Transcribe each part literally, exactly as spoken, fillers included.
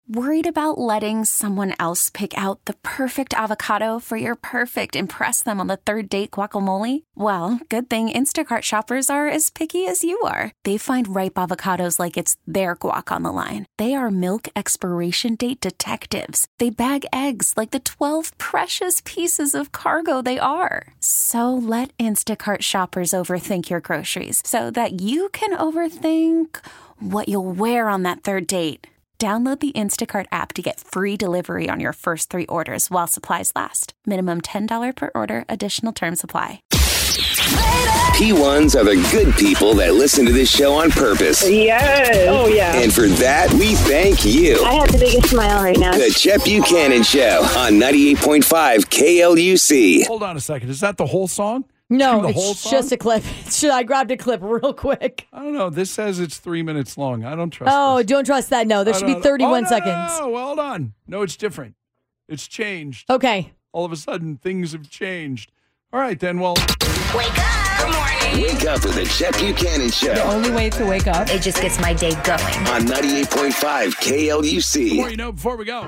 Worried about letting someone else pick out the perfect avocado for your perfect impress them on the third date guacamole? Well, good thing Instacart shoppers are as picky as you are. They find ripe avocados like it's their guac on the line. They are milk expiration date detectives. They bag eggs like the twelve precious pieces of cargo they are. So let Instacart shoppers overthink your groceries so that you can overthink what you'll wear on that third date. Download the Instacart app to get free delivery on your first three orders while supplies last. Minimum ten dollars per order. Additional terms apply. P ones are the good people that listen to this show on purpose. Yes. Oh, yeah. And for that, we thank you. I have the biggest smile right now. The Chet Buchanan Show on ninety-eight point five K L U C. Hold on a second. Is that the whole song? No, the it's whole song? just a clip. I grabbed a clip real quick. I don't know. This says it's three minutes long. I don't trust Oh, this. don't trust that. No, there I should be don't- thirty-one oh, no, seconds. No, no, well, hold on. No, it's different. It's changed. Okay. All of a sudden, things have changed. All right, then. Well, Wake up. Good morning. Wake up with the Chet Buchanan Show The only way to wake up. It just gets my day going. on ninety-eight point five K L U the C. more you know before we go.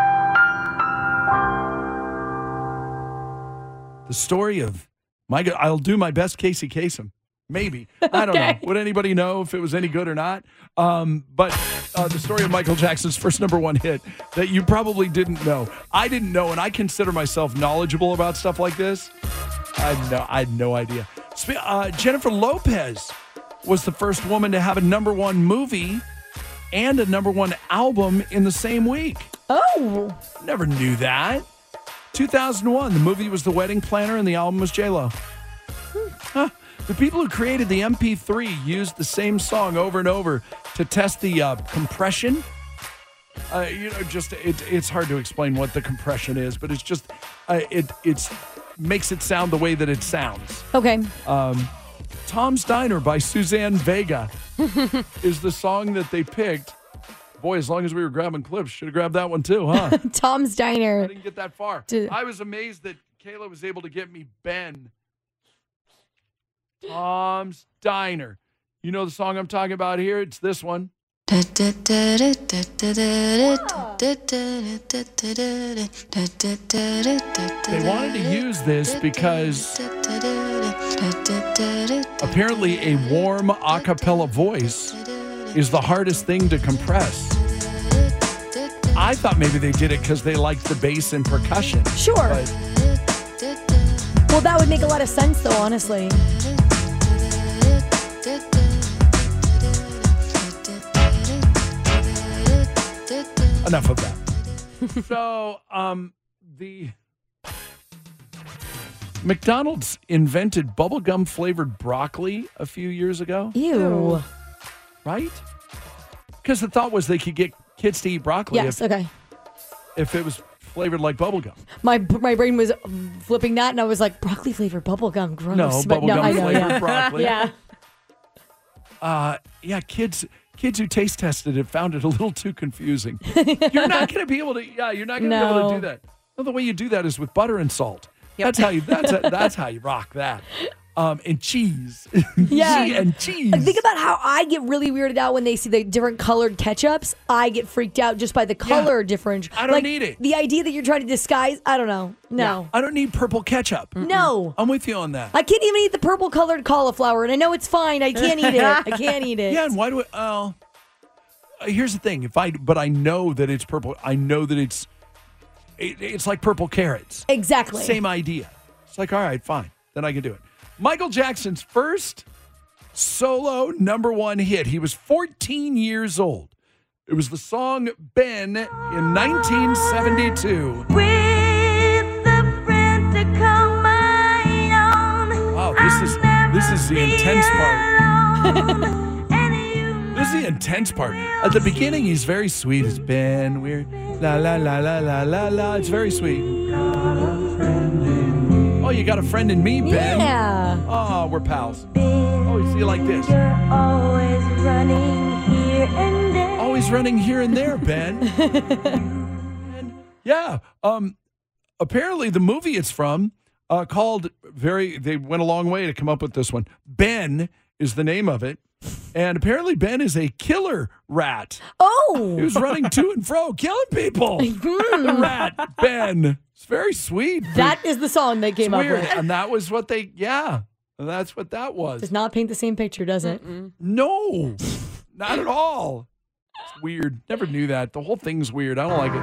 The story of my, I'll do my best Casey Kasem. Maybe. I don't Okay. know. Would anybody know if it was any good or not? Um, but uh, the story of Michael Jackson's first number one hit that you probably didn't know. I didn't know, and I consider myself knowledgeable about stuff like this. I had no, I had no idea. Spe- Uh, Jennifer Lopez was the first woman to have a number one movie and a number one album in the same week. Oh. Never knew that. two thousand one, the movie was The Wedding Planner and the album was J-Lo. Huh. The people who created the M P three used the same song over and over to test the uh, compression. Uh, you know, just it, it's hard to explain what the compression is, but it's just uh, it it's makes it sound the way that it sounds. Okay. Um, Tom's Diner by Suzanne Vega is the song that they picked. Boy, as long as we were grabbing clips, should have grabbed that one too, huh? Tom's I Diner. didn't get that far. Did- I was amazed that Kayla was able to get me Ben. Tom's Diner. You know the song I'm talking about here? It's this one. They They wanted to use this because apparently a warm a cappella voice is the hardest thing to compress. I thought maybe they did it because they liked the bass and percussion. Sure. But Well, that would make a lot of sense, though, honestly. enough of that. So, um, the McDonald's invented bubblegum flavored broccoli a few years ago. Ew. Right? Because the thought was they could get kids to eat broccoli Yes, if, okay. if it was flavored like bubblegum. My my brain was flipping that, and I was like, broccoli flavored bubblegum, gross. No, But no, I bubblegum know, flavored yeah. broccoli. Yeah. Uh, yeah, kids kids who taste tested it found it a little too confusing. You're not going to be able to, yeah, you're not going to be able No. to do that. Well, the way you do that is with butter and salt. Yep. That's how you, that's, that's how you rock that. Um, and cheese. Yeah. and cheese. Think about how I get really weirded out when they see the different colored ketchups. I get freaked out just by the color difference. I don't like, need it. The idea that you're trying to disguise, I don't know. No. I don't need purple ketchup. No. I'm with you on that. I can't even eat the purple colored cauliflower, and I know it's fine. I can't eat it. I can't eat it. Yeah, and why do I, uh, here's the thing. If I, but I know that it's purple. I know that it's, it, it's like purple carrots. Exactly. Same idea. It's like, all right, fine. Then I can do it. Michael Jackson's first solo number one hit. He was fourteen years old. It was the song Ben in nineteen seventy-two. Wow, this is this is the intense part. This is the intense part. At the beginning, he's very sweet. It's Ben. We're la la la la la la la. It's very sweet. Oh, you got a friend in me, Ben. Yeah. Oh, we're pals. Oh, you see like this. Always running here and there. Always running here and there, Ben. And yeah. Um. Apparently, the movie it's from, uh, called very. They went a long way to come up with this one. Ben is the name of it. And apparently Ben is a killer rat. Oh. He was running to and fro, killing people. The rat, Ben. It's very sweet. That is the song they came It's up weird. with. And that was what they, yeah. That's what that was. Does not paint the same picture, does it? Mm-mm. No, not at all. It's weird. Never knew that. The whole thing's weird. I don't like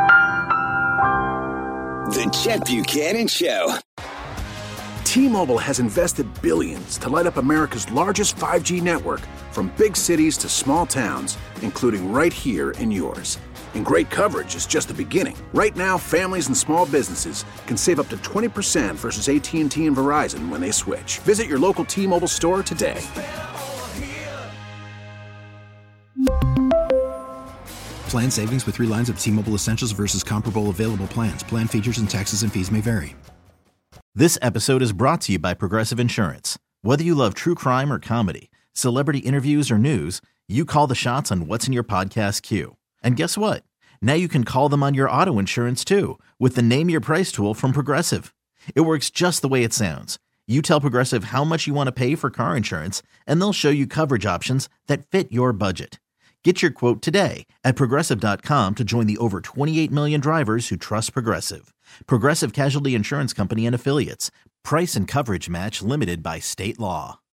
it. The Chet Buchanan Show. T-Mobile has invested billions to light up America's largest five G network, from big cities to small towns, including right here in yours. And great coverage is just the beginning. Right now, families and small businesses can save up to twenty percent versus A T and T and Verizon when they switch. Visit your local T-Mobile store today. Plan savings with three lines of T-Mobile Essentials versus comparable available plans. Plan features and taxes and fees may vary. This episode is brought to you by Progressive Insurance. Whether you love true crime or comedy, celebrity interviews or news, you call the shots on what's in your podcast queue. And guess what? Now you can call them on your auto insurance too with the Name Your Price tool from Progressive. It works just the way it sounds. You tell Progressive how much you want to pay for car insurance, and they'll show you coverage options that fit your budget. Get your quote today at Progressive dot com to join the over twenty-eight million drivers who trust Progressive. Progressive Casualty Insurance Company and Affiliates. Price and coverage match limited by state law.